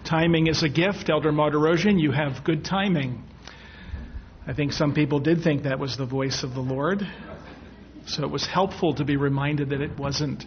timing is a gift, Elder Martirosian, you have good timing. I think some people did think that was the voice of the Lord. So it was helpful to be reminded that it wasn't.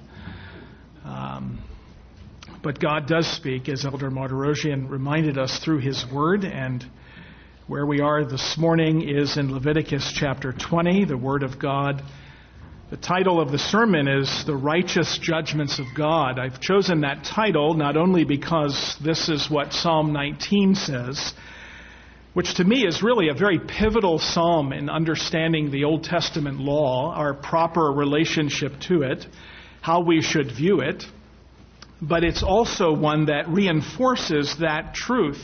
But God does speak, as Elder Martirosian reminded us, through His Word. And where we are this morning is in Leviticus chapter 20, the Word of God. The title of the sermon is The Righteous Judgments of God. I've chosen that title not only because this is what Psalm 19 says, which to me is really a very pivotal psalm in understanding the Old Testament law, our proper relationship to it, how we should view it, but it's also one that reinforces that truth.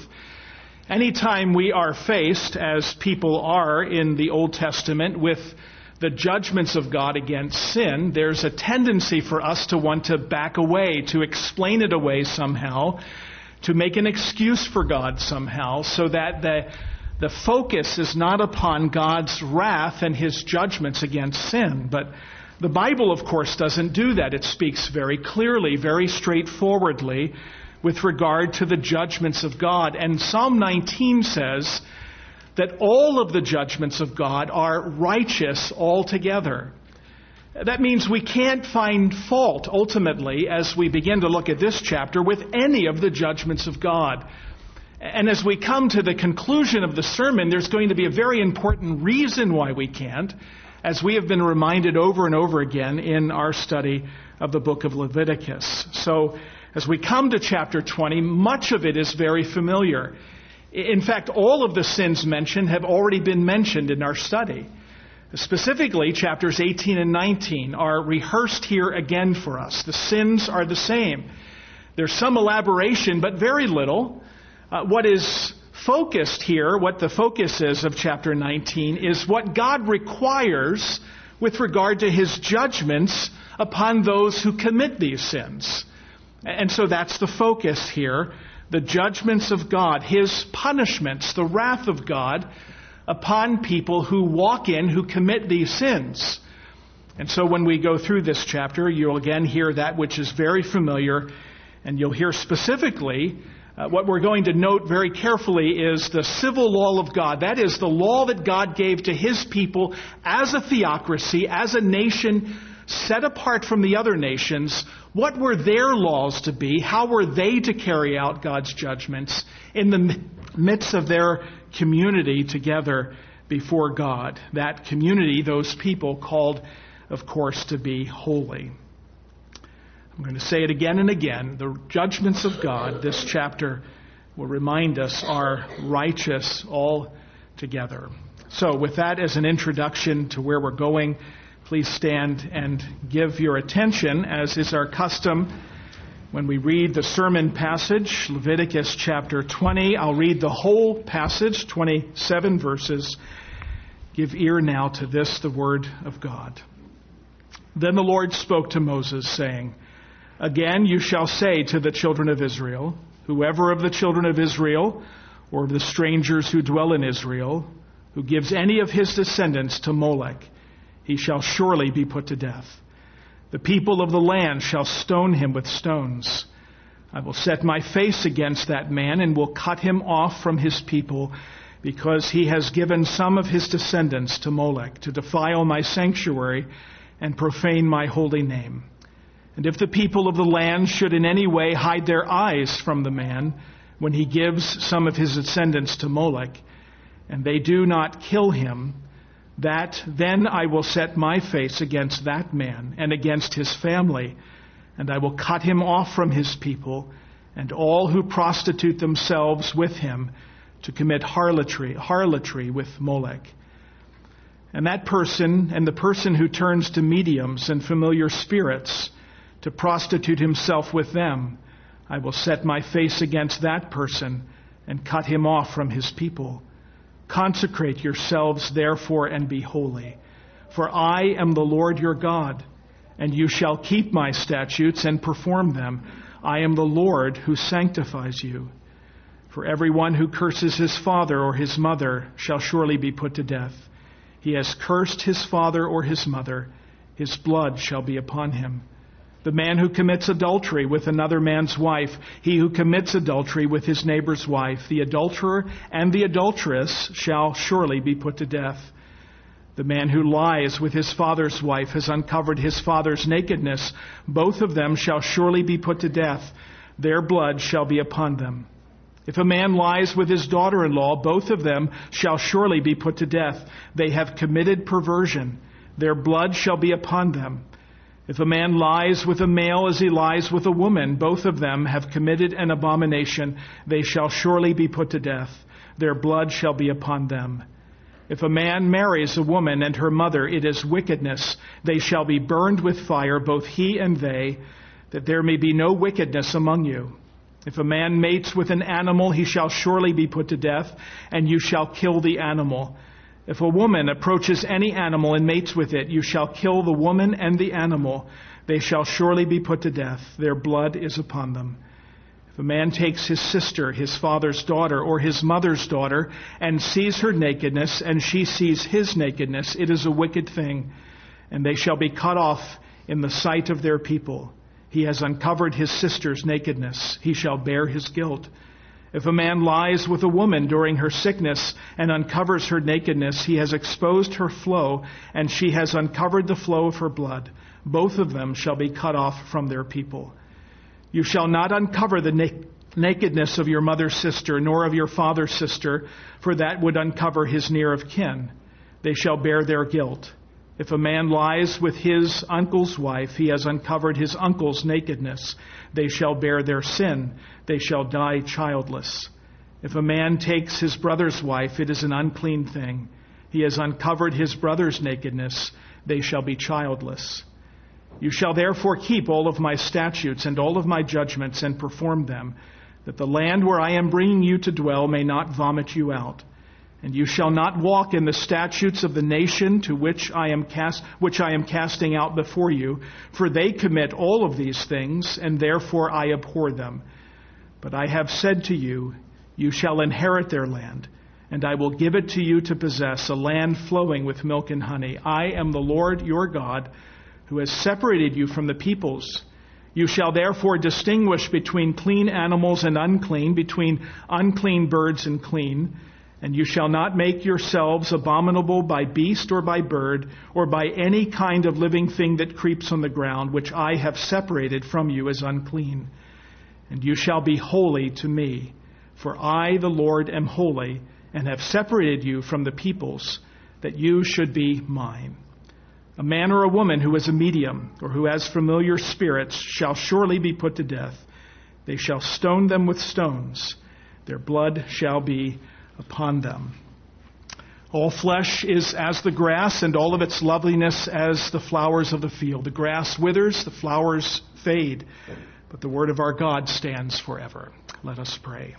Anytime we are faced, as people are in the Old Testament, with the judgments of God against sin, there's a tendency for us to want to back away, to explain it away somehow, to make an excuse for God somehow, so that the focus is not upon God's wrath and His judgments against sin. But the Bible, of course, doesn't do that. It speaks very clearly, very straightforwardly with regard to the judgments of God. And Psalm 19 says that all of the judgments of God are righteous altogether. That means we can't find fault, ultimately, as we begin to look at this chapter, with any of the judgments of God. And as we come to the conclusion of the sermon, there's going to be a very important reason why we can't, as we have been reminded over and over again in our study of the book of Leviticus. So, as we come to chapter 20, much of it is very familiar. In fact, all of the sins mentioned have already been mentioned in our study. Specifically, chapters 18 and 19 are rehearsed here again for us. The sins are the same. There's some elaboration, but very little. What is focused here, what the focus is of chapter 19, is what God requires with regard to His judgments upon those who commit these sins. And so that's the focus here, the judgments of God, His punishments, the wrath of God upon people who walk in, who commit these sins. And so when we go through this chapter, you'll again hear that which is very familiar, and you'll hear specifically what we're going to note very carefully is the civil law of God. That is the law that God gave to His people as a theocracy, as a nation set apart from the other nations. What were their laws to be? How were they to carry out God's judgments in the midst of their community together before God? That community, those people called, of course, to be holy. I'm going to say it again and again. The judgments of God, this chapter will remind us, are righteous altogether. So with that as an introduction to where we're going, please stand and give your attention, as is our custom, when we read the sermon passage, Leviticus chapter 20. I'll read the whole passage, 27 verses. Give ear now to this, the word of God. Then the Lord spoke to Moses, saying, Again you shall say to the children of Israel, whoever of the children of Israel, or of the strangers who dwell in Israel, who gives any of his descendants to Molech, he shall surely be put to death. The people of the land shall stone him with stones. I will set my face against that man and will cut him off from his people, because he has given some of his descendants to Molech to defile my sanctuary and profane my holy name. And if the people of the land should in any way hide their eyes from the man when he gives some of his descendants to Molech, and they do not kill him, then I will set my face against that man and against his family, and I will cut him off from his people, and all who prostitute themselves with him to commit harlotry with Molech. And that person, and the person who turns to mediums and familiar spirits to prostitute himself with them, I will set my face against that person and cut him off from his people. Consecrate yourselves, therefore, and be holy. For I am the Lord your God, and you shall keep my statutes and perform them. I am the Lord who sanctifies you. For everyone who curses his father or his mother shall surely be put to death. He has cursed his father or his mother. His blood shall be upon him. The man who commits adultery with another man's wife, he who commits adultery with his neighbor's wife, the adulterer and the adulteress shall surely be put to death. The man who lies with his father's wife has uncovered his father's nakedness. Both of them shall surely be put to death. Their blood shall be upon them. If a man lies with his daughter-in-law, both of them shall surely be put to death. They have committed perversion. Their blood shall be upon them. If a man lies with a male as he lies with a woman, both of them have committed an abomination. They shall surely be put to death. Their blood shall be upon them. If a man marries a woman and her mother, it is wickedness. They shall be burned with fire, both he and they, that there may be no wickedness among you. If a man mates with an animal, he shall surely be put to death, and you shall kill the animal. If a woman approaches any animal and mates with it, you shall kill the woman and the animal. They shall surely be put to death. Their blood is upon them. If a man takes his sister, his father's daughter, or his mother's daughter, and sees her nakedness, and she sees his nakedness, it is a wicked thing, and they shall be cut off in the sight of their people. He has uncovered his sister's nakedness. He shall bear his guilt. If a man lies with a woman during her sickness and uncovers her nakedness, he has exposed her flow, and she has uncovered the flow of her blood. Both of them shall be cut off from their people. You shall not uncover the nakedness of your mother's sister, nor of your father's sister, for that would uncover his near of kin. They shall bear their guilt. If a man lies with his uncle's wife, he has uncovered his uncle's nakedness. They shall bear their sin. They shall die childless. If a man takes his brother's wife, it is an unclean thing. He has uncovered his brother's nakedness. They shall be childless. You shall therefore keep all of my statutes and all of my judgments and perform them, that the land where I am bringing you to dwell may not vomit you out. And you shall not walk in the statutes of the nation to which I am casting out before you, for they commit all of these things, and therefore I abhor them. But I have said to you, you shall inherit their land, and I will give it to you to possess, a land flowing with milk and honey. I am the Lord your God, who has separated you from the peoples. You shall therefore distinguish between clean animals and unclean, between unclean birds and clean. And you shall not make yourselves abominable by beast or by bird, or by any kind of living thing that creeps on the ground, which I have separated from you as unclean. And you shall be holy to me, for I, the Lord, am holy, and have separated you from the peoples, that you should be mine. A man or a woman who is a medium, or who has familiar spirits, shall surely be put to death. They shall stone them with stones. Their blood shall be upon them. All flesh is as the grass, and all of its loveliness as the flowers of the field. The grass withers, the flowers fade, but the word of our God stands forever. Let us pray.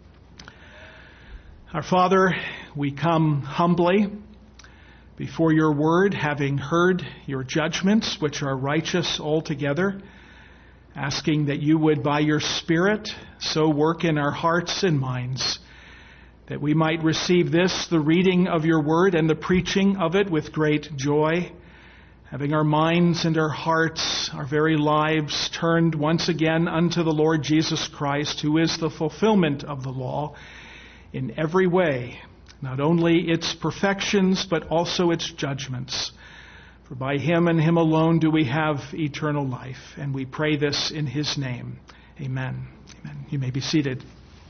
Our Father, we come humbly before your word, having heard your judgments, which are righteous altogether, asking that you would, by your Spirit, so work in our hearts and minds that we might receive this, the reading of your word and the preaching of it, with great joy, having our minds and our hearts, our very lives turned once again unto the Lord Jesus Christ, who is the fulfillment of the law in every way, not only its perfections, but also its judgments. For by him and him alone do we have eternal life, and we pray this in his name. Amen. Amen. You may be seated.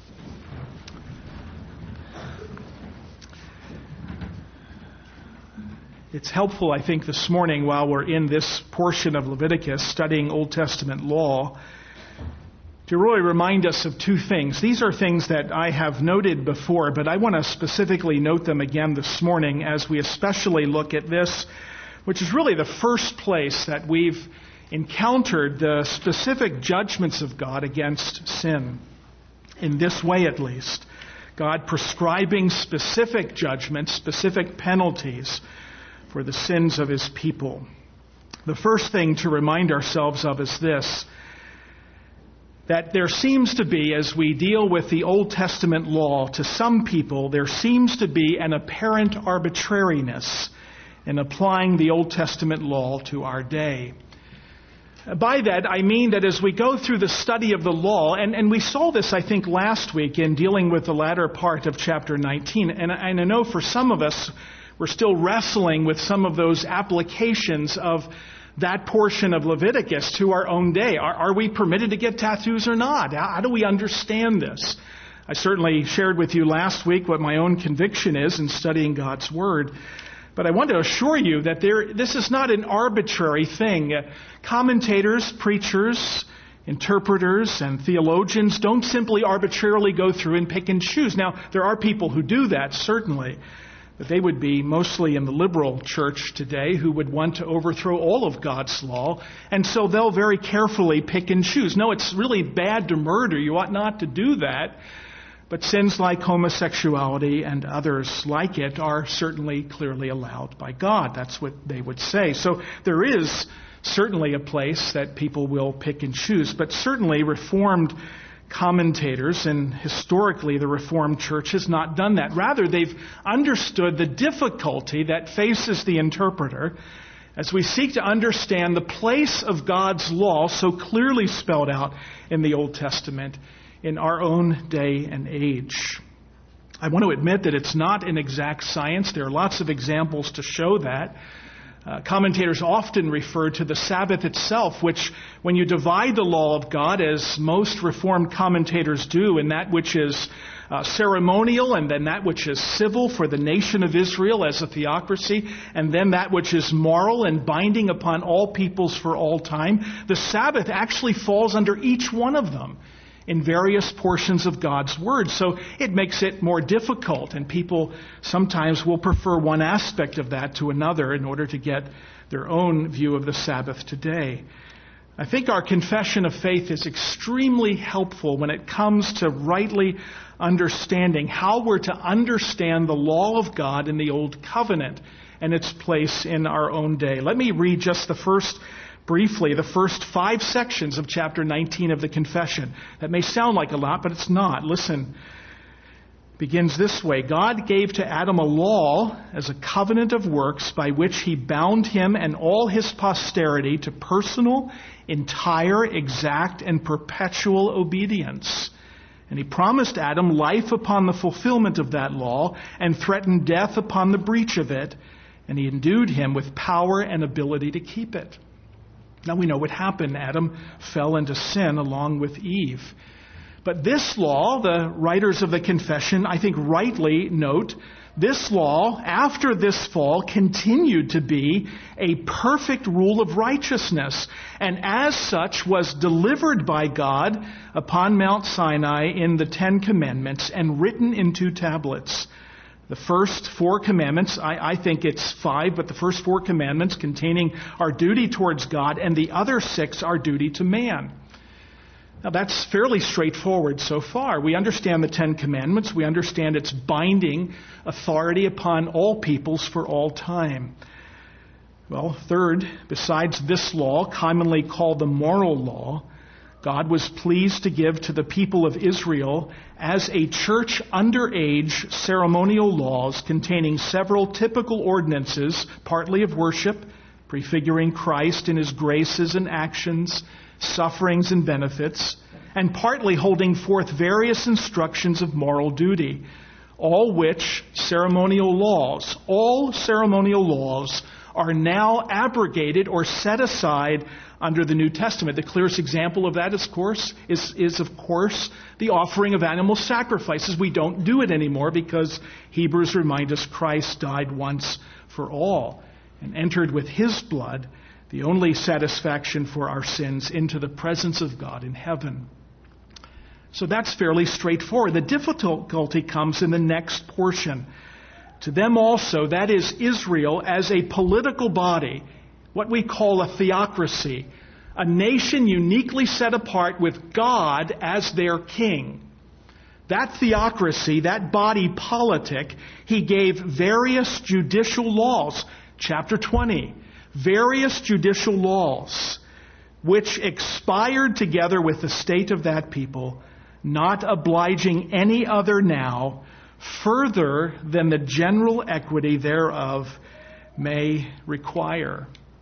It's helpful, I think, this morning while we're in this portion of Leviticus studying Old Testament law to really remind us of two things. These are things that I have noted before, but I want to specifically note them again this morning as we especially look at this, which is really the first place that we've encountered the specific judgments of God against sin, in this way at least. God prescribing specific judgments, specific penalties for the sins of his people. The first thing to remind ourselves of is this, that there seems to be, as we deal with the Old Testament law, to some people, there seems to be an apparent arbitrariness in applying the Old Testament law to our day. By that, I mean that as we go through the study of the law, and we saw this, I think, last week in dealing with the latter part of chapter 19, and I know for some of us, we're still wrestling with some of those applications of that portion of Leviticus to our own day. Are we permitted to get tattoos or not? How do we understand this? I certainly shared with you last week what my own conviction is in studying God's Word. But I want to assure you that this is not an arbitrary thing. Commentators, preachers, interpreters, and theologians don't simply arbitrarily go through and pick and choose. Now, there are people who do that, certainly. But they would be mostly in the liberal church today who would want to overthrow all of God's law. And so they'll very carefully pick and choose. No, it's really bad to murder. You ought not to do that. But sins like homosexuality and others like it are certainly clearly allowed by God. That's what they would say. So there is certainly a place that people will pick and choose. But certainly Reformed commentators, and historically the Reformed Church has not done that. Rather, they've understood the difficulty that faces the interpreter as we seek to understand the place of God's law so clearly spelled out in the Old Testament in our own day and age. I want to admit that it's not an exact science. There are lots of examples to show that. Commentators often refer to the Sabbath itself, which, when you divide the law of God, as most Reformed commentators do, in that which is ceremonial, and then that which is civil for the nation of Israel as a theocracy, and then that which is moral and binding upon all peoples for all time, the Sabbath actually falls under each one of them in various portions of God's Word. So it makes it more difficult, and people sometimes will prefer one aspect of that to another in order to get their own view of the Sabbath today. I think our confession of faith is extremely helpful when it comes to rightly understanding how we're to understand the law of God in the Old Covenant and its place in our own day. Let me read just briefly, the first 5 sections of chapter 19 of the Confession. That may sound like a lot, but it's not. Listen. It begins this way. God gave to Adam a law as a covenant of works by which he bound him and all his posterity to personal, entire, exact, and perpetual obedience. And he promised Adam life upon the fulfillment of that law and threatened death upon the breach of it. And he endued him with power and ability to keep it. Now we know what happened. Adam fell into sin along with Eve. But this law, the writers of the Confession, I think rightly note, this law, after this fall, continued to be a perfect rule of righteousness, and as such was delivered by God upon Mount Sinai in the 10 Commandments and written in 2 tablets. The first 4 commandments, I think it's 5, but the first 4 commandments containing our duty towards God, and the other 6 our duty to man. Now that's fairly straightforward so far. We understand the 10 commandments. We understand its binding authority upon all peoples for all time. Well, third, besides this law, commonly called the moral law, God was pleased to give to the people of Israel as a church underage ceremonial laws containing several typical ordinances, partly of worship, prefiguring Christ in his graces and actions, sufferings and benefits, and partly holding forth various instructions of moral duty, all ceremonial laws are now abrogated or set aside under the New Testament. The clearest example of that, of course, is the offering of animal sacrifices. We don't do it anymore because Hebrews remind us Christ died once for all and entered with his blood, the only satisfaction for our sins, into the presence of God in heaven. So that's fairly straightforward. The difficulty comes in the next portion. To them also, that is Israel, as a political body, what we call a theocracy, a nation uniquely set apart with God as their king. That theocracy, that body politic, he gave various judicial laws. Chapter 20, various judicial laws, which expired together with the state of that people, not obliging any other now, further than the general equity thereof may require.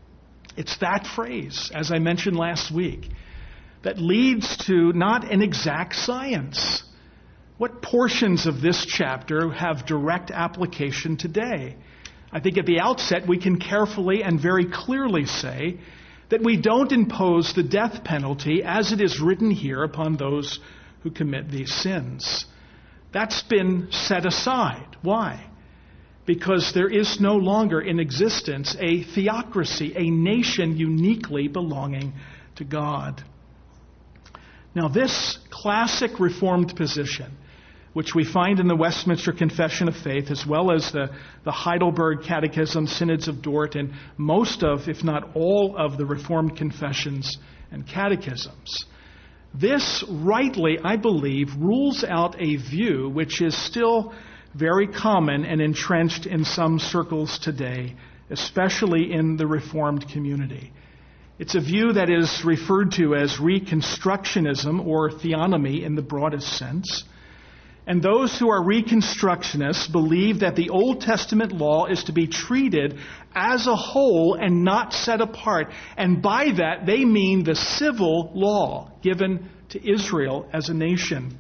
It's that phrase, as I mentioned last week, that leads to not an exact science. What portions of this chapter have direct application today? I think at the outset we can carefully and very clearly say that we don't impose the death penalty as it is written here upon those who commit these sins. That's been set aside. Why? Because there is no longer in existence a theocracy, a nation uniquely belonging to God. Now, this classic Reformed position, which we find in the Westminster Confession of Faith, as well as the Heidelberg Catechism, Synods of Dort, and most of, if not all of, the Reformed confessions and catechisms. This rightly, I believe, rules out a view which is still very common and entrenched in some circles today, especially in the Reformed community. It's a view that is referred to as Reconstructionism or theonomy in the broadest sense. And those who are Reconstructionists believe that the Old Testament law is to be treated as a whole and not set apart. And by that, they mean the civil law given to Israel as a nation.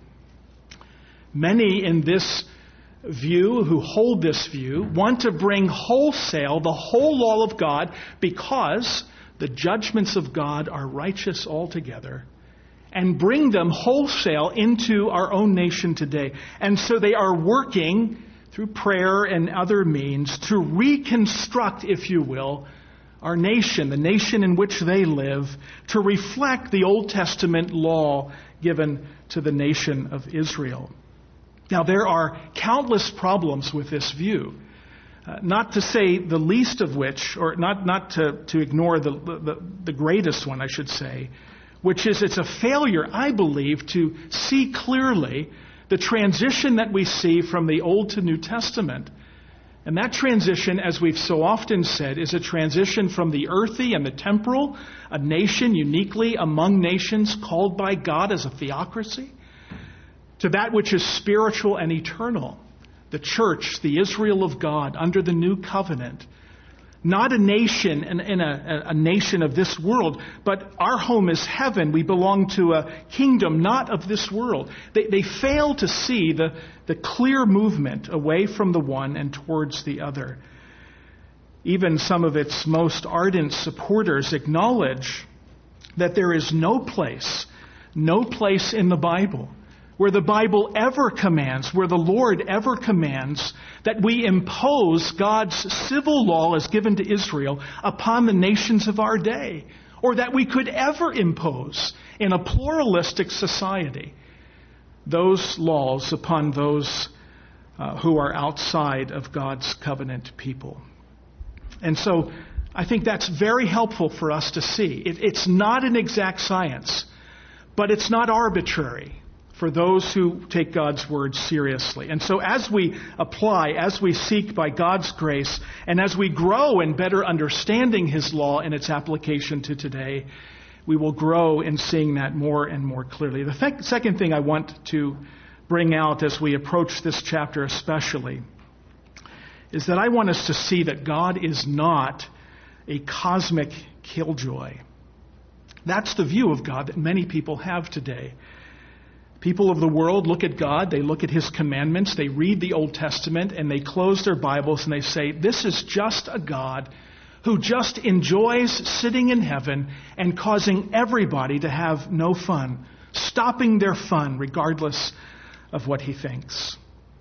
Many in this view, who hold this view, want to bring wholesale the whole law of God because the judgments of God are righteous altogether, and bring them wholesale into our own nation today. And so they are working through prayer and other means to reconstruct, if you will, our nation, the nation in which they live, to reflect the Old Testament law given to the nation of Israel. Now, there are countless problems with this view. Not to say the least of which, or not to ignore the greatest one, I should say, which is it's a failure, I believe, to see clearly the transition that we see from the Old to New Testament. And that transition, as we've so often said, is a transition from the earthy and the temporal, a nation uniquely among nations called by God as a theocracy, to that which is spiritual and eternal. The church, the Israel of God, under the new covenant. Not a nation in a nation of this world, but our home is heaven. We belong to a kingdom not of this world. They fail to see the clear movement away from the one and towards the other. Even some of its most ardent supporters acknowledge that there is no place in the Bible where the Bible ever commands, where the Lord ever commands, that we impose God's civil law as given to Israel upon the nations of our day, or that we could ever impose in a pluralistic society those laws upon those who are outside of God's covenant people. And so I think that's very helpful for us to see. It's not an exact science, but it's not arbitrary for those who take God's word seriously. And so as we apply, as we seek by God's grace, and as we grow in better understanding His law and its application to today, we will grow in seeing that more and more clearly. The second thing I want to bring out as we approach this chapter especially is that I want us to see that God is not a cosmic killjoy. That's the view of God that many people have today. People of the world look at God, they look at His commandments, they read the Old Testament, and they close their Bibles and they say, this is just a God who just enjoys sitting in heaven and causing everybody to have no fun, stopping their fun regardless of what He thinks.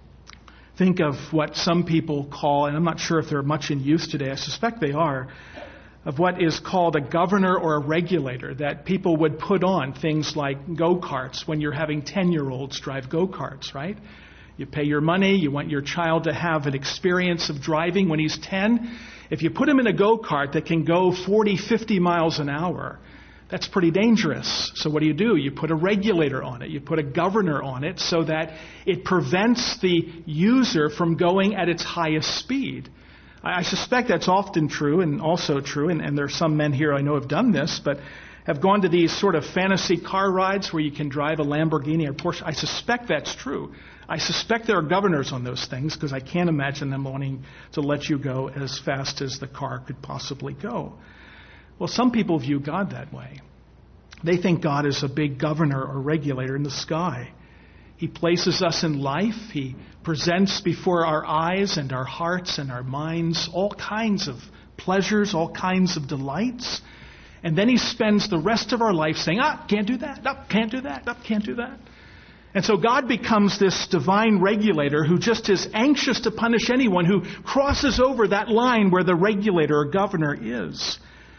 Think of what some people call, and I'm not sure if they're much in use today, I suspect they are, of what is called a governor or a regulator that people would put on things like go-karts when you're having 10-year-olds drive go-karts, right? You pay your money, you want your child to have an experience of driving when he's 10. If you put him in a go-kart that can go 40, 50 miles an hour, that's pretty dangerous. So what do? You put a regulator on it. You put a governor on it so that it prevents the user from going at its highest speed. I suspect that's often true and also true, and there are some men here I know have done this, but have gone to these sort of fantasy car rides where you can drive a Lamborghini or Porsche. I suspect that's true. I suspect there are governors on those things because I can't imagine them wanting to let you go as fast as the car could possibly go. Well, some people view God that way. They think God is a big governor or regulator in the sky. He places us in life. He presents before our eyes and our hearts and our minds all kinds of pleasures, all kinds of delights. And then he spends the rest of our life saying, can't do that, can't do that, can't do that. And so God becomes this divine regulator who just is anxious to punish anyone who crosses over that line where the regulator or governor is.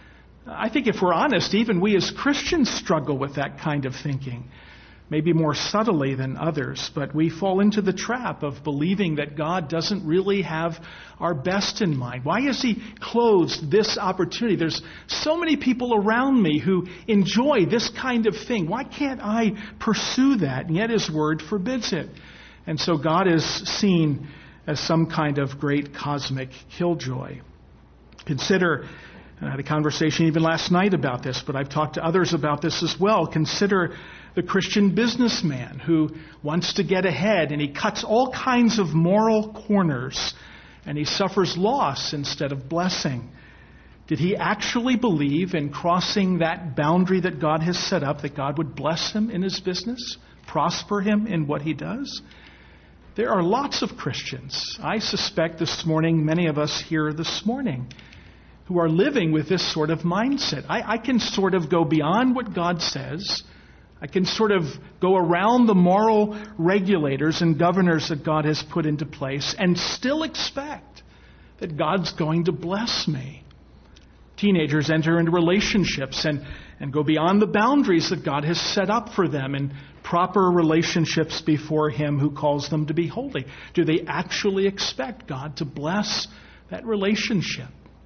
I think if we're honest, even we as Christians struggle with that kind of thinking. Maybe more subtly than others, but we fall into the trap of believing that God doesn't really have our best in mind. Why has he closed this opportunity? There's so many people around me who enjoy this kind of thing. Why can't I pursue that? And yet his word forbids it. And so God is seen as some kind of great cosmic killjoy. Consider, and I had a conversation even last night about this, but I've talked to others about this as well. Consider the Christian businessman who wants to get ahead, and he cuts all kinds of moral corners, and he suffers loss instead of blessing. Did he actually believe in crossing that boundary that God has set up, that God would bless him in his business, prosper him in what he does? There are lots of Christians, I suspect this morning, many of us here this morning, who are living with this sort of mindset. I can sort of go beyond what God says. I can sort of go around the moral regulators and governors that God has put into place and still expect that God's going to bless me. Teenagers enter into relationships and go beyond the boundaries that God has set up for them in proper relationships before him who calls them to be holy. Do they actually expect God to bless that relationship?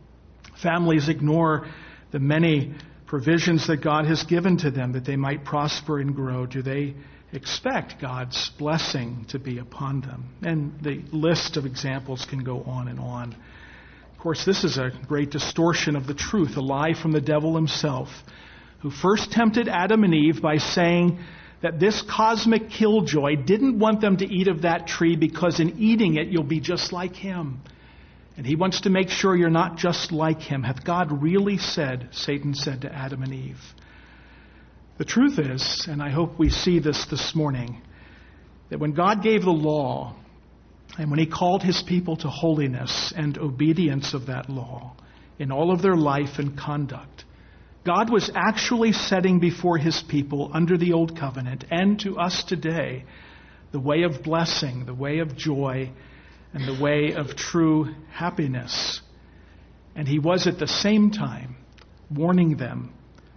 Families ignore the many provisions that God has given to them that they might prosper and grow. Do they expect God's blessing to be upon them? And the list of examples can go on and on. Of course, this is a great distortion of the truth, a lie from the devil himself, who first tempted Adam and Eve by saying that this cosmic killjoy didn't want them to eat of that tree because in eating it, you'll be just like him. And he wants to make sure you're not just like him. Hath God really said, Satan said to Adam and Eve. The truth is, and I hope we see this morning, that when God gave the law, and when he called his people to holiness and obedience of that law in all of their life and conduct, God was actually setting before his people under the old covenant and to us today the way of blessing, the way of joy, and the way of true happiness. And he was at the same time warning them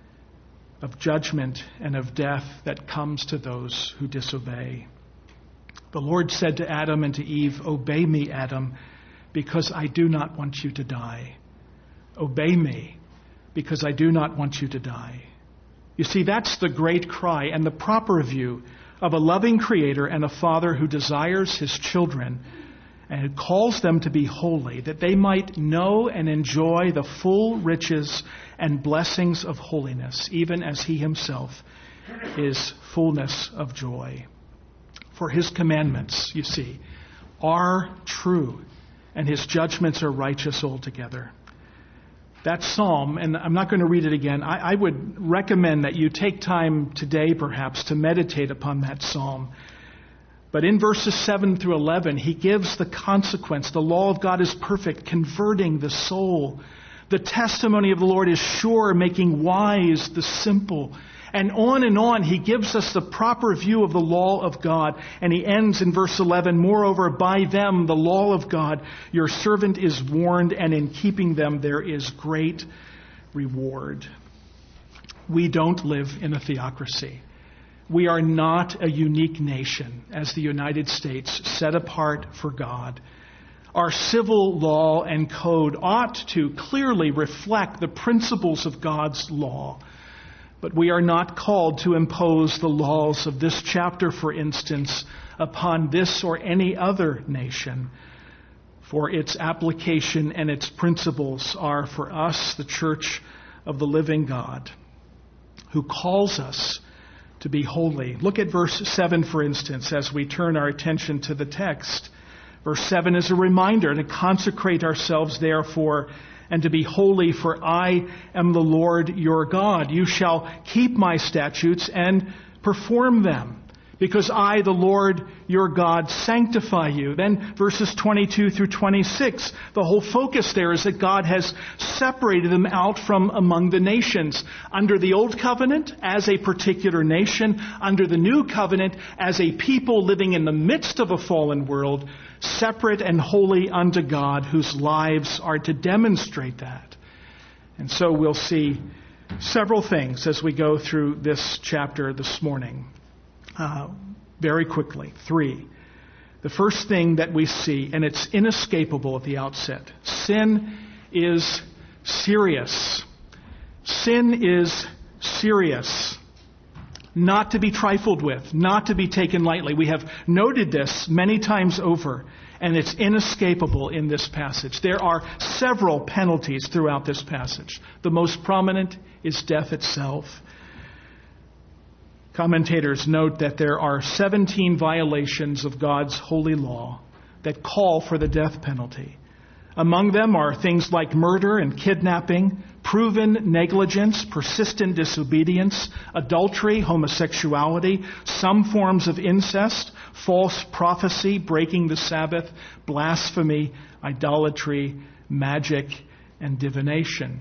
of judgment and of death that comes to those who disobey. The Lord said to Adam and to Eve, "Obey me, Adam, because I do not want you to die. Obey me, because I do not want you to die." You see, that's the great cry and the proper view of a loving Creator and a Father who desires his children and who calls them to be holy, that they might know and enjoy the full riches and blessings of holiness, even as he himself is fullness of joy. For his commandments, you see, are true, and his judgments are righteous altogether. That psalm, and I'm not going to read it again, I would recommend that you take time today perhaps to meditate upon that psalm. But in verses 7 through 11, he gives the consequence. The law of God is perfect, converting the soul. The testimony of the Lord is sure, making wise the simple. And on he gives us the proper view of the law of God. And he ends in verse 11, "Moreover, by them, the law of God, your servant is warned, and in keeping them there is great reward." We don't live in a theocracy. We are not a unique nation as the United States, set apart for God. Our civil law and code ought to clearly reflect the principles of God's law. But we are not called to impose the laws of this chapter, for instance, upon this or any other nation. For its application and its principles are for us, the church of the living God, who calls us to be holy. Look at verse 7, for instance, as we turn our attention to the text. Verse 7 is a reminder to consecrate ourselves, therefore, and to be holy, for I am the Lord your God. You shall keep my statutes and perform them, because I, the Lord your God, sanctify you. Then verses 22 through 26, the whole focus there is that God has separated them out from among the nations. Under the old covenant, as a particular nation. Under the new covenant, as a people living in the midst of a fallen world, separate and holy unto God, whose lives are to demonstrate that. And so we'll see several things as we go through this chapter this morning. Very quickly. 3. The first thing that we see, and it's inescapable at the outset, sin is serious. Sin is serious. Not to be trifled with, not to be taken lightly. We have noted this many times over, and it's inescapable in this passage. There are several penalties throughout this passage. The most prominent is death itself. Commentators note that there are 17 violations of God's holy law that call for the death penalty. Among them are things like murder and kidnapping, proven negligence, persistent disobedience, adultery, homosexuality, some forms of incest, false prophecy, breaking the Sabbath, blasphemy, idolatry, magic, and divination.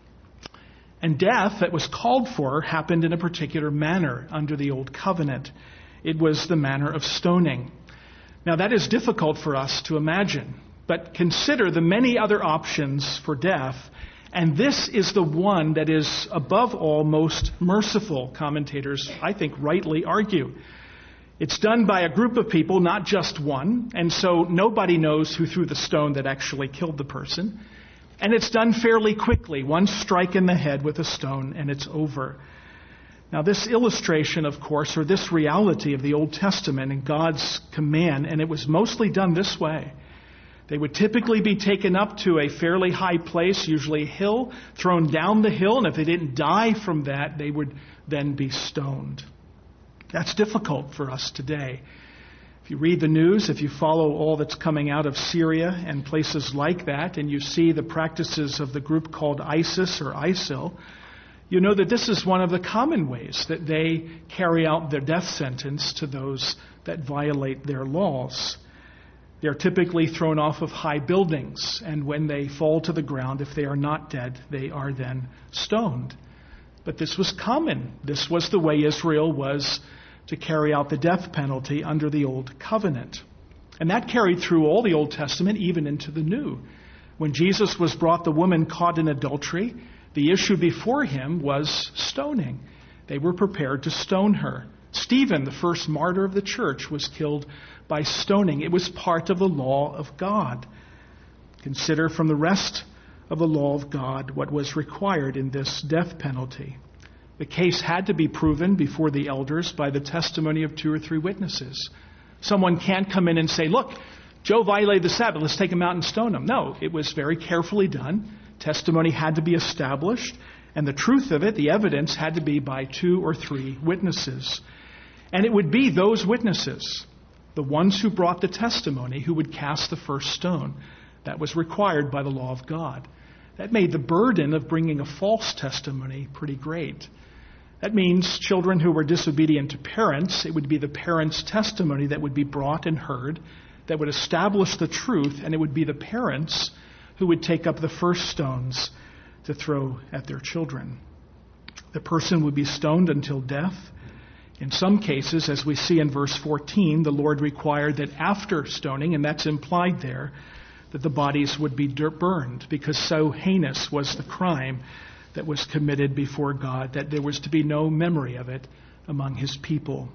And death that was called for happened in a particular manner under the Old Covenant. It was the manner of stoning. Now that is difficult for us to imagine, but consider the many other options for death, and this is the one that is above all most merciful, commentators, I think, rightly argue. It's done by a group of people, not just one, and so nobody knows who threw the stone that actually killed the person. And it's done fairly quickly. One strike in the head with a stone and it's over. Now this illustration, of course, or this reality of the Old Testament and God's command, and it was mostly done this way. They would typically be taken up to a fairly high place, usually a hill, thrown down the hill, and if they didn't die from that, they would then be stoned. That's difficult for us today. If you read the news, if you follow all that's coming out of Syria and places like that, and you see the practices of the group called ISIS or ISIL, you know that this is one of the common ways that they carry out their death sentence to those that violate their laws. They're typically thrown off of high buildings, and when they fall to the ground, if they are not dead, they are then stoned. But this was common. This was the way Israel was to carry out the death penalty under the Old Covenant. And that carried through all the Old Testament, even into the New. When Jesus was brought the woman caught in adultery, the issue before him was stoning. They were prepared to stone her. Stephen, the first martyr of the church, was killed by stoning. It was part of the law of God. Consider from the rest of the law of God what was required in this death penalty. The case had to be proven before the elders by the testimony of 2 or 3 witnesses. Someone can't come in and say, look, Joe violated the Sabbath, let's take him out and stone him. No, it was very carefully done. Testimony had to be established, and the truth of it, the evidence, had to be by 2 or 3 witnesses. And it would be those witnesses, the ones who brought the testimony, who would cast the first stone. That was required by the law of God. That made the burden of bringing a false testimony pretty great. That means children who were disobedient to parents, it would be the parents' testimony that would be brought and heard, that would establish the truth, and it would be the parents who would take up the first stones to throw at their children. The person would be stoned until death. In some cases, as we see in verse 14, the Lord required that after stoning, and that's implied there, that the bodies would be burned, because so heinous was the crime that was committed before God, that there was to be no memory of it among his people.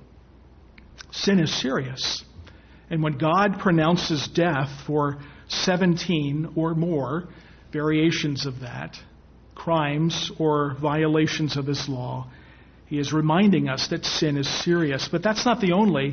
Sin is serious. And when God pronounces death for 17 or more variations of that, crimes or violations of his law, he is reminding us that sin is serious. But that's not the only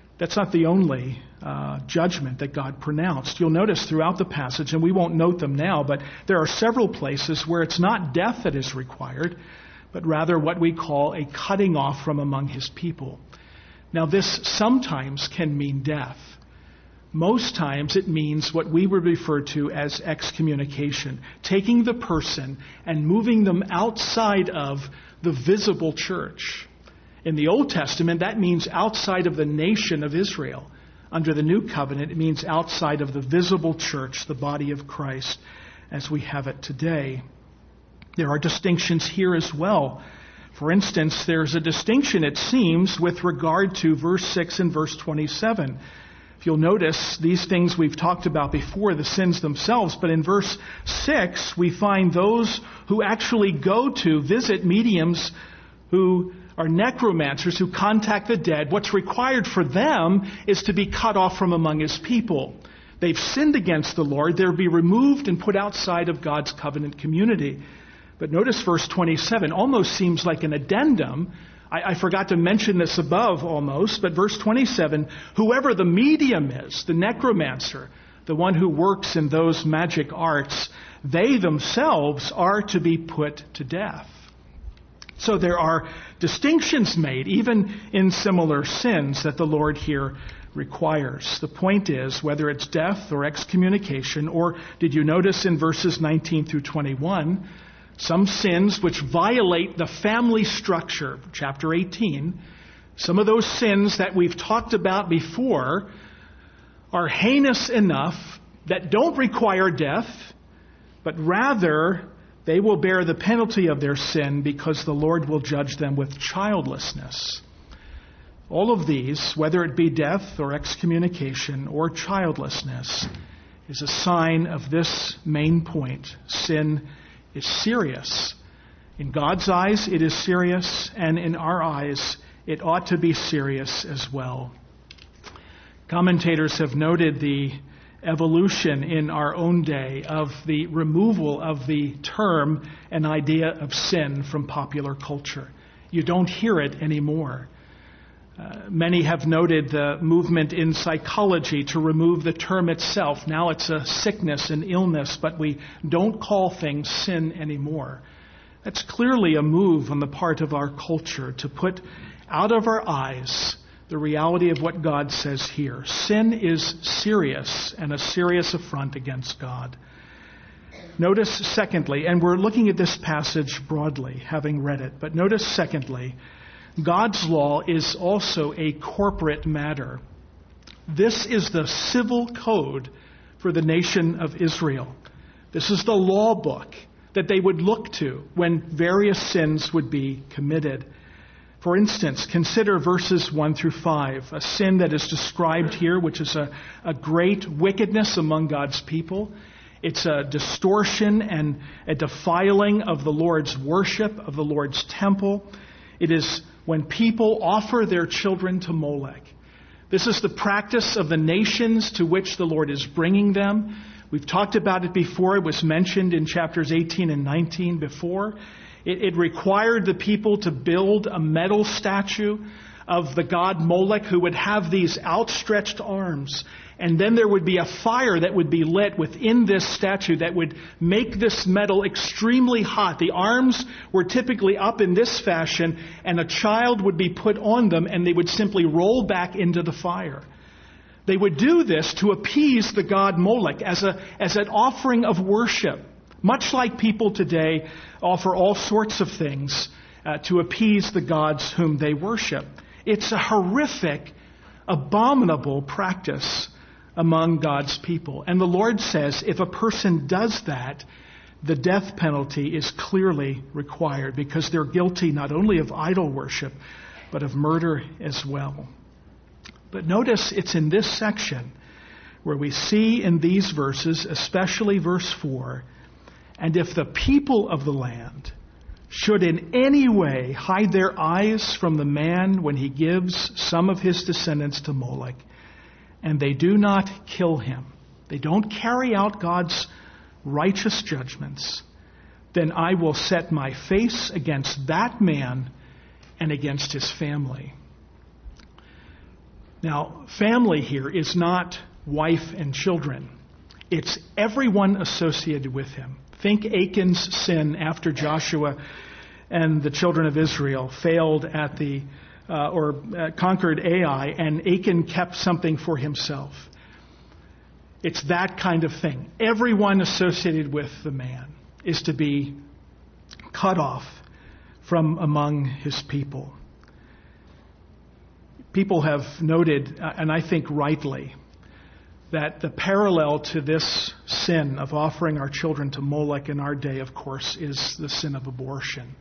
judgment that God pronounced. You'll notice throughout the passage, and we won't note them now, but there are several places where it's not death that is required, but rather what we call a cutting off from among his people. Now this sometimes can mean death, Most times it means what we would refer to as excommunication, taking the person and moving them outside of the visible church. In the Old Testament, that means outside of the nation of Israel. Under the New Covenant, it means outside of the visible church, the body of Christ, as we have it today. There are distinctions here as well. For instance, there's a distinction, it seems, with regard to verse 6 and verse 27. If you'll notice, these things we've talked about before, the sins themselves, but in verse 6, we find those who actually go to visit mediums who are necromancers, who contact the dead. What's required for them is to be cut off from among his people. They've sinned against the Lord. They'll be removed and put outside of God's covenant community. But notice verse 27 almost seems like an addendum. I forgot to mention this above almost, but verse 27, whoever the medium is, the necromancer, the one who works in those magic arts, they themselves are to be put to death. So there are distinctions made, even in similar sins, that the Lord here requires. The point is, whether it's death or excommunication, or did you notice in verses 19 through 21, some sins which violate the family structure, chapter 18, some of those sins that we've talked about before are heinous enough that don't require death, but rather they will bear the penalty of their sin because the Lord will judge them with childlessness. All of these, whether it be death or excommunication or childlessness, is a sign of this main point. Sin is serious. In God's eyes, it is serious, and in our eyes, it ought to be serious as well. Commentators have noted the evolution in our own day of the removal of the term and idea of sin from popular culture. You don't hear it anymore. Many have noted the movement in psychology to remove the term itself. Now it's a sickness, an illness, but we don't call things sin anymore. That's clearly a move on the part of our culture to put out of our eyes the reality of what God says here. Sin is serious and a serious affront against God. Notice secondly, and we're looking at this passage broadly, having read it, but notice secondly, God's law is also a corporate matter. This is the civil code for the nation of Israel. This is the law book that they would look to when various sins would be committed. For instance, consider verses 1 through 5, a sin that is described here, which is a great wickedness among God's people. It's a distortion and a defiling of the Lord's worship, of the Lord's temple. It is when people offer their children to Molech. This is the practice of the nations to which the Lord is bringing them. We've talked about it before. It was mentioned in chapters 18 and 19 before. It required the people to build a metal statue of the god Molech, who would have these outstretched arms. And then there would be a fire that would be lit within this statue that would make this metal extremely hot. The arms were typically up in this fashion, and a child would be put on them, and they would simply roll back into the fire. They would do this to appease the god Molech as an offering of worship, much like people today offer all sorts of things to appease the gods whom they worship. It's a horrific, abominable practice among God's people. And the Lord says if a person does that, the death penalty is clearly required because they're guilty not only of idol worship, but of murder as well. But notice it's in this section where we see in these verses, especially verse 4, and if the people of the land should in any way hide their eyes from the man when he gives some of his descendants to Molech, and they do not kill him, they don't carry out God's righteous judgments, then I will set my face against that man and against his family. Now, family here is not wife and children. It's everyone associated with him. Think Achan's sin after Joshua and the children of Israel failed at conquered Ai, and Achan kept something for himself. It's that kind of thing. Everyone associated with the man is to be cut off from among his people. People have noted, and I think rightly, that the parallel to this sin of offering our children to Molech in our day, of course, is the sin of abortion.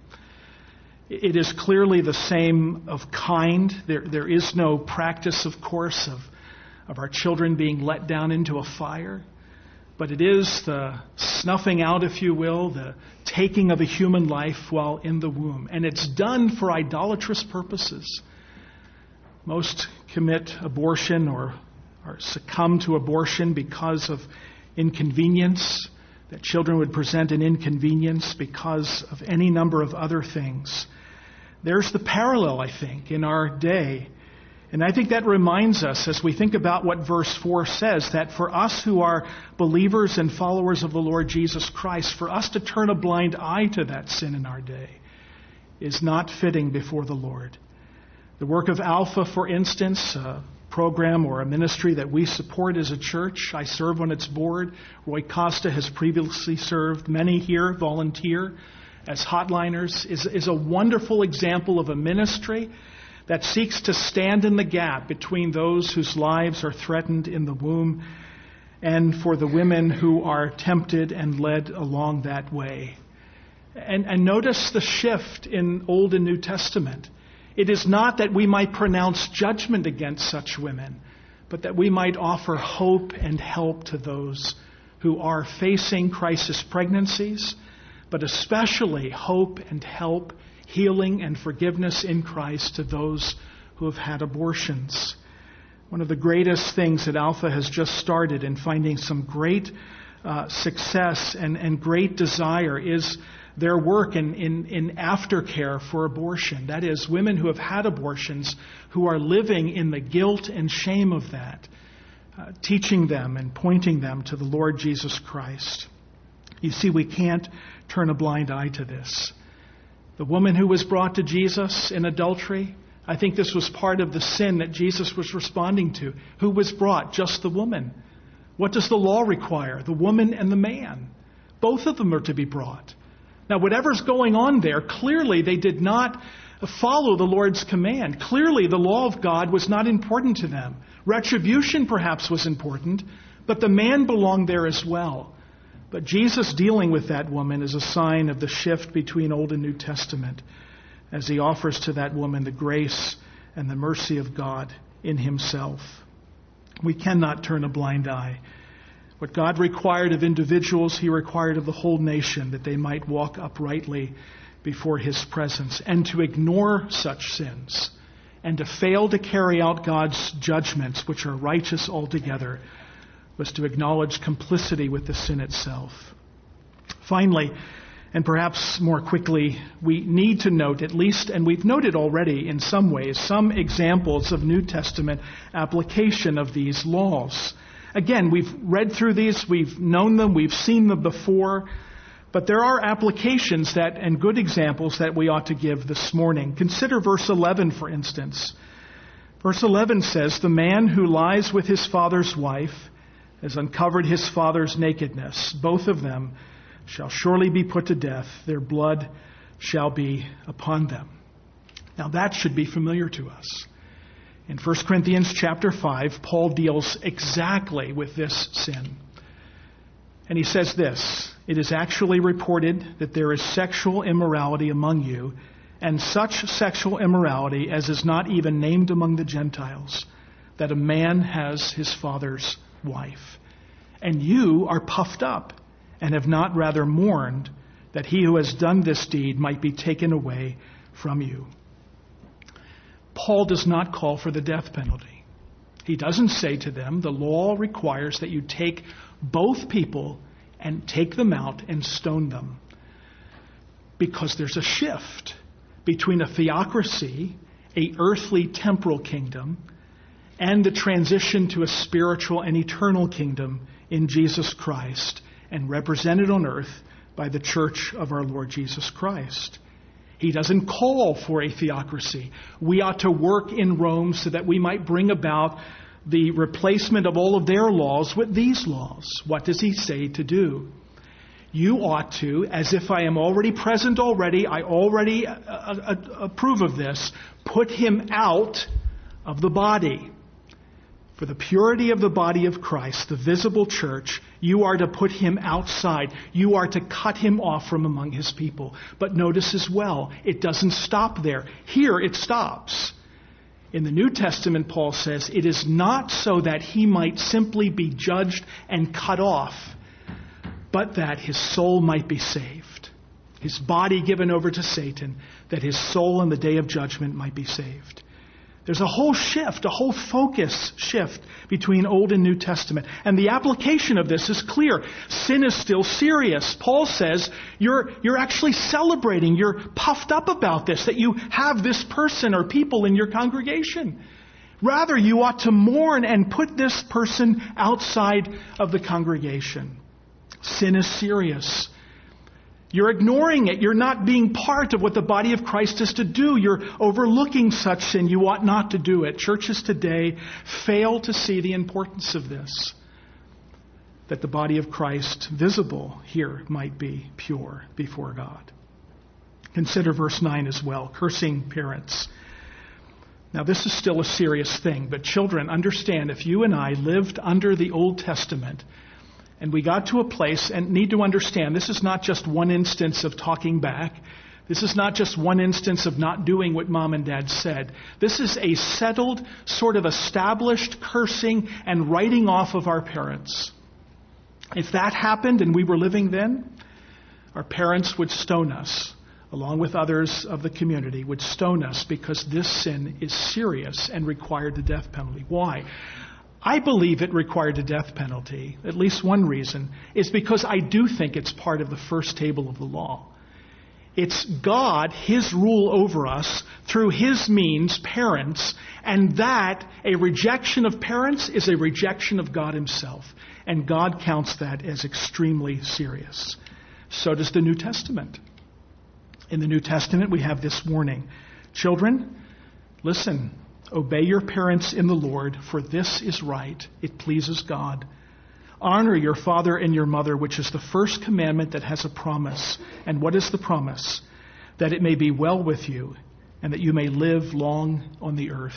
It is clearly the same of kind. There is no practice, of course, of our children being let down into a fire. But it is the snuffing out, if you will, the taking of a human life while in the womb. And it's done for idolatrous purposes. Most commit abortion or succumb to abortion because of inconvenience, that children would present an inconvenience because of any number of other things. There's the parallel, I think, in our day. And I think that reminds us, as we think about what verse 4 says, that for us who are believers and followers of the Lord Jesus Christ, for us to turn a blind eye to that sin in our day is not fitting before the Lord. The work of Alpha, for instance, a program or a ministry that we support as a church, I serve on its board. Roy Costa has previously served. Many here volunteer as hotliners, is a wonderful example of a ministry that seeks to stand in the gap between those whose lives are threatened in the womb and for the women who are tempted and led along that way. And notice the shift in Old and New Testament. It is not that we might pronounce judgment against such women, but that we might offer hope and help to those who are facing crisis pregnancies, but especially hope and help, healing and forgiveness in Christ to those who have had abortions. One of the greatest things that Alpha has just started in finding some great success and great desire is their work in aftercare for abortion. That is, women who have had abortions who are living in the guilt and shame of that, teaching them and pointing them to the Lord Jesus Christ. You see, we can't turn a blind eye to this. The woman who was brought to Jesus in adultery, I think this was part of the sin that Jesus was responding to. Who was brought? Just the woman. What does the law require? The woman and the man. Both of them are to be brought. Now, whatever's going on there, clearly they did not follow the Lord's command. Clearly the law of God was not important to them. Retribution perhaps was important, but the man belonged there as well. But Jesus dealing with that woman is a sign of the shift between Old and New Testament as he offers to that woman the grace and the mercy of God in himself. We cannot turn a blind eye. What God required of individuals, he required of the whole nation, that they might walk uprightly before his presence. And to ignore such sins and to fail to carry out God's judgments, which are righteous altogether, was to acknowledge complicity with the sin itself. Finally, and perhaps more quickly, we need to note at least, and we've noted already in some ways, some examples of New Testament application of these laws. Again, we've read through these, we've known them, we've seen them before, but there are applications that and good examples that we ought to give this morning. Consider verse 11, for instance. Verse 11 says, "The man who lies with his father's wife has uncovered his father's nakedness. Both of them shall surely be put to death. Their blood shall be upon them." Now that should be familiar to us. In 1 Corinthians chapter 5, Paul deals exactly with this sin. And he says this, "It is actually reported that there is sexual immorality among you, and such sexual immorality as is not even named among the Gentiles, that a man has his father's wife. And you are puffed up, and have not rather mourned that he who has done this deed might be taken away from you." Paul does not call for the death penalty. He doesn't say to them, the law requires that you take both people and take them out and stone them. Because there's a shift between a theocracy, a earthly temporal kingdom, and the transition to a spiritual and eternal kingdom in Jesus Christ, and represented on earth by the church of our Lord Jesus Christ. He doesn't call for a theocracy. We ought to work in Rome so that we might bring about the replacement of all of their laws with these laws. What does he say to do? You ought to, as if I am already present already, I already approve of this, put him out of the body. For the purity of the body of Christ, the visible church, you are to put him outside. You are to cut him off from among his people. But notice as well, it doesn't stop there. Here it stops. In the New Testament, Paul says, it is not so that he might simply be judged and cut off, but that his soul might be saved. His body given over to Satan, that his soul in the day of judgment might be saved. There's a whole shift, a whole focus shift between Old and New Testament. And the application of this is clear. Sin is still serious. Paul says you're actually celebrating, you're puffed up about this, that you have this person or people in your congregation. Rather, you ought to mourn and put this person outside of the congregation. Sin is serious. You're ignoring it. You're not being part of what the body of Christ is to do. You're overlooking such sin. You ought not to do it. Churches today fail to see the importance of this. That the body of Christ, visible here, might be pure before God. Consider verse 9 as well, cursing parents. Now this is still a serious thing, but children, understand, if you and I lived under the Old Testament, and we got to a place and need to understand this is not just one instance of talking back. This is not just one instance of not doing what mom and dad said. This is a settled, sort of established cursing and writing off of our parents. If that happened and we were living then, our parents would stone us, along with others of the community, would stone us because this sin is serious and required the death penalty. Why? I believe it required a death penalty. At least one reason is because I do think it's part of the first table of the law. It's God, his rule over us, through his means, parents, and that a rejection of parents is a rejection of God himself. And God counts that as extremely serious. So does the New Testament. In the New Testament, we have this warning. Children, listen. Obey your parents in the Lord, for this is right. It pleases God. Honor your father and your mother, which is the first commandment that has a promise. And what is the promise? That it may be well with you, and that you may live long on the earth.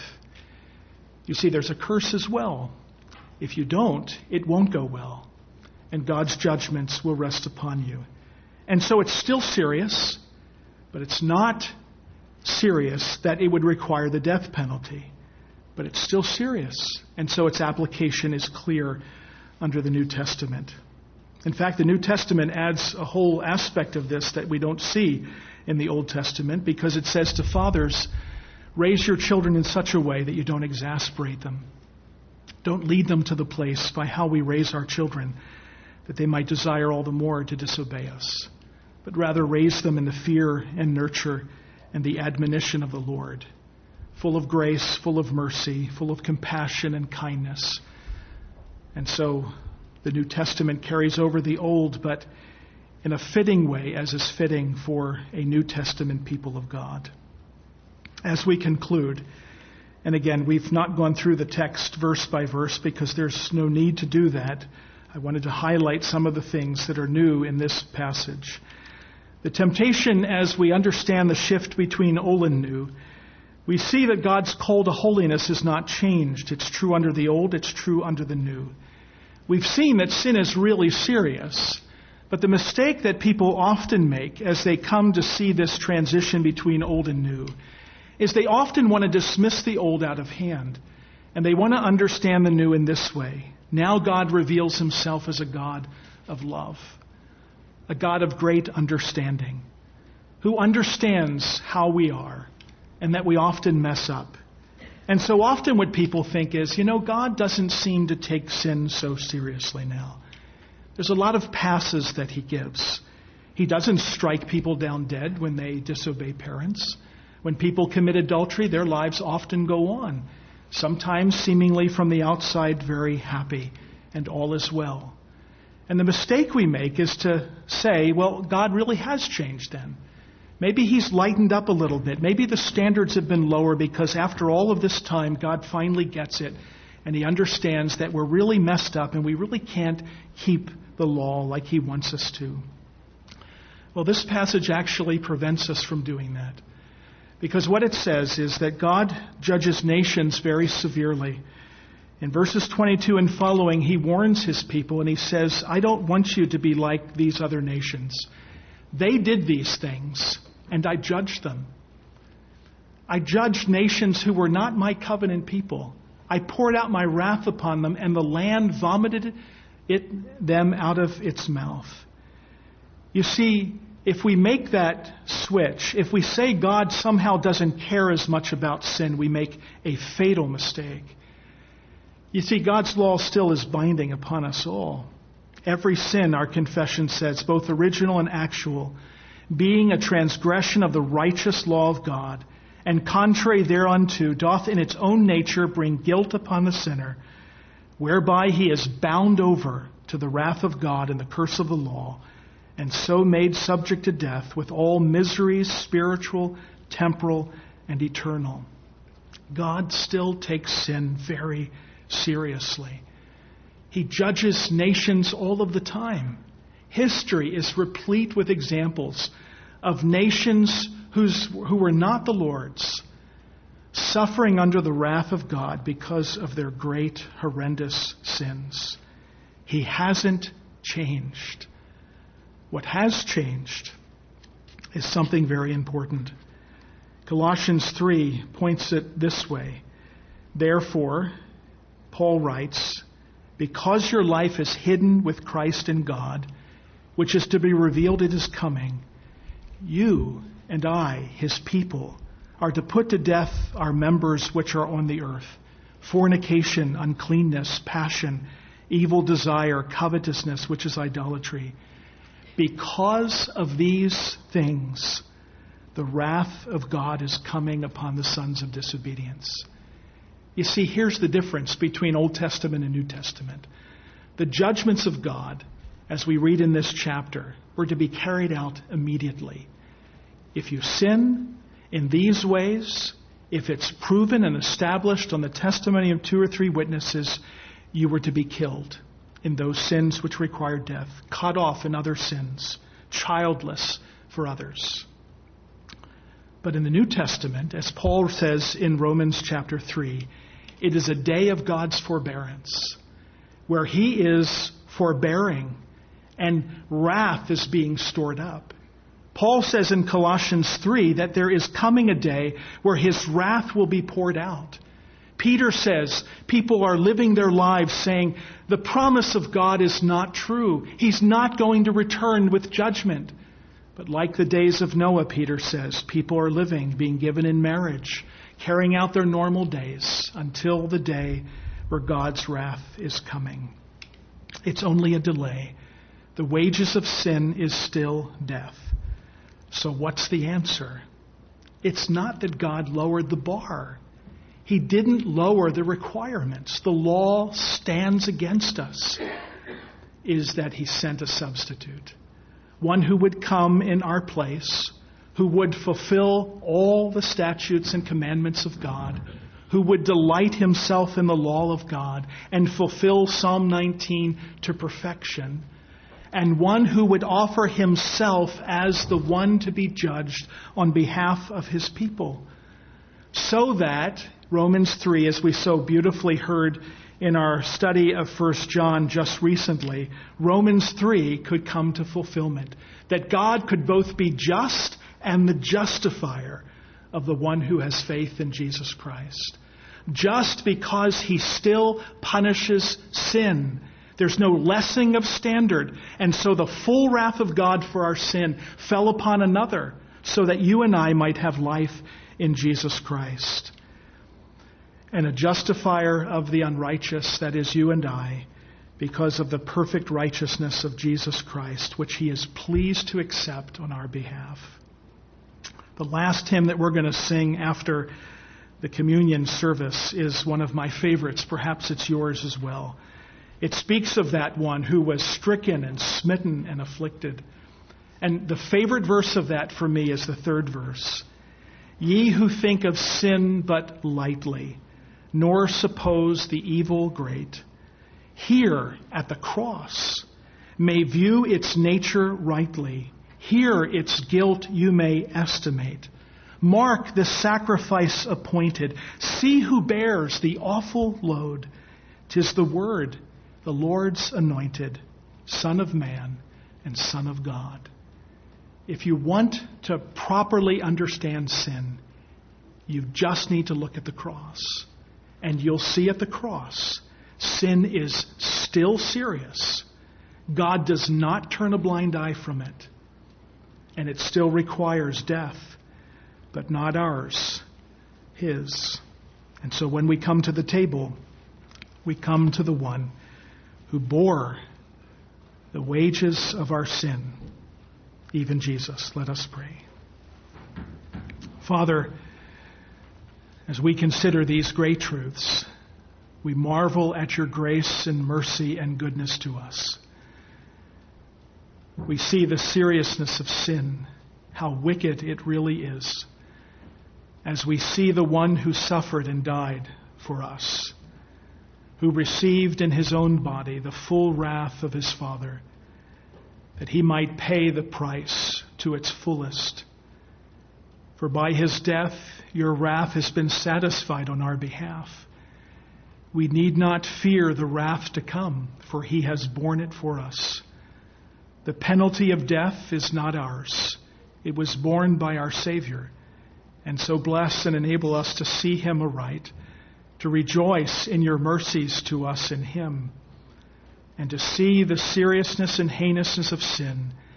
You see, there's a curse as well. If you don't, it won't go well. And God's judgments will rest upon you. And so it's still serious, but it's not serious that it would require the death penalty. But it's still serious. And so its application is clear under the New Testament. In fact, the New Testament adds a whole aspect of this that we don't see in the Old Testament, because it says to fathers, raise your children in such a way that you don't exasperate them. Don't lead them to the place by how we raise our children that they might desire all the more to disobey us, but rather raise them in the fear and nurture and the admonition of the Lord, full of grace, full of mercy, full of compassion and kindness. And so the New Testament carries over the Old, but in a fitting way, as is fitting for a New Testament people of God. As we conclude, and again, we've not gone through the text verse by verse because there's no need to do that. I wanted to highlight some of the things that are new in this passage. The temptation, as we understand the shift between Old and New, we see that God's call to holiness is not changed. It's true under the Old, it's true under the New. We've seen that sin is really serious, but the mistake that people often make as they come to see this transition between Old and New is they often want to dismiss the Old out of hand, and they want to understand the New in this way. Now God reveals himself as a God of love, a God of great understanding, who understands how we are and that we often mess up. And so often what people think is, God doesn't seem to take sin so seriously now. There's a lot of passes that he gives. He doesn't strike people down dead when they disobey parents. When people commit adultery, their lives often go on, sometimes seemingly from the outside very happy, and all is well. And the mistake we make is to say, well, God really has changed then. Maybe he's lightened up a little bit. Maybe the standards have been lower because after all of this time, God finally gets it And he understands that we're really messed up and we really can't keep the law like he wants us to. Well, this passage actually prevents us from doing that. Because what it says is that God judges nations very severely. In verses 22 and following, he warns his people and he says, I don't want you to be like these other nations. They did these things, and I judged them. I judged nations who were not my covenant people. I poured out my wrath upon them, and the land vomited them out of its mouth. You see, if we make that switch, if we say God somehow doesn't care as much about sin, we make a fatal mistake. You see, God's law still is binding upon us all. Every sin, our confession says, both original and actual, being a transgression of the righteous law of God, and contrary thereunto, doth in its own nature bring guilt upon the sinner, whereby he is bound over to the wrath of God and the curse of the law, and so made subject to death with all miseries, spiritual, temporal, and eternal. God still takes sin very seriously. He judges nations all of the time. History is replete with examples of nations who were not the Lord's, suffering under the wrath of God because of their great, horrendous sins. He hasn't changed. What has changed is something very important. Colossians 3 points it this way. Therefore, Paul writes, because your life is hidden with Christ in God, which is to be revealed at his coming, you and I, his people, are to put to death our members which are on the earth: fornication, uncleanness, passion, evil desire, covetousness, which is idolatry. Because of these things, the wrath of God is coming upon the sons of disobedience. You see, here's the difference between Old Testament and New Testament. The judgments of God, as we read in this chapter, were to be carried out immediately. If you sin in these ways, if it's proven and established on the testimony of 2 or 3 witnesses, you were to be killed in those sins which require death, cut off in other sins, childless for others. But in the New Testament, as Paul says in Romans chapter 3, it is a day of God's forbearance, where he is forbearing and wrath is being stored up. Paul says in Colossians 3 that there is coming a day where his wrath will be poured out. Peter says people are living their lives saying the promise of God is not true. He's not going to return with judgment. But like the days of Noah, Peter says, people are living, being given in marriage, carrying out their normal days until the day where God's wrath is coming. It's only a delay. The wages of sin is still death. So what's the answer? It's not that God lowered the bar. He didn't lower the requirements. The law stands against us. It is that he sent a substitute. One who would come in our place, who would fulfill all the statutes and commandments of God, who would delight himself in the law of God and fulfill Psalm 19 to perfection, and one who would offer himself as the one to be judged on behalf of his people. So that, Romans 3, as we so beautifully heard in our study of 1 John just recently, Romans 3 could come to fulfillment. That God could both be just and the justifier of the one who has faith in Jesus Christ. Just because he still punishes sin. There's no lessening of standard. And so the full wrath of God for our sin fell upon another, so that you and I might have life in Jesus Christ. And a justifier of the unrighteous, that is you and I, because of the perfect righteousness of Jesus Christ, which he is pleased to accept on our behalf. The last hymn that we're going to sing after the communion service is one of my favorites. Perhaps it's yours as well. It speaks of that one who was stricken and smitten and afflicted. And the favorite verse of that for me is the 3rd verse. Ye who think of sin but lightly, nor suppose the evil great. Here at the cross may view its nature rightly. Here its guilt you may estimate. Mark the sacrifice appointed. See who bears the awful load. 'Tis the Word, the Lord's anointed, Son of Man and Son of God. If you want to properly understand sin, you just need to look at the cross. And you'll see at the cross, sin is still serious. God does not turn a blind eye from it. And it still requires death, but not ours, His. And so when we come to the table, we come to the one who bore the wages of our sin, even Jesus. Let us pray. Father, as we consider these great truths, we marvel at your grace and mercy and goodness to us. We see the seriousness of sin, how wicked it really is, as we see the one who suffered and died for us, who received in his own body the full wrath of his Father, that he might pay the price to its fullest. For by his death, your wrath has been satisfied on our behalf. We need not fear the wrath to come, for he has borne it for us. The penalty of death is not ours. It was borne by our Savior. And so bless and enable us to see him aright, to rejoice in your mercies to us in him, and to see the seriousness and heinousness of sin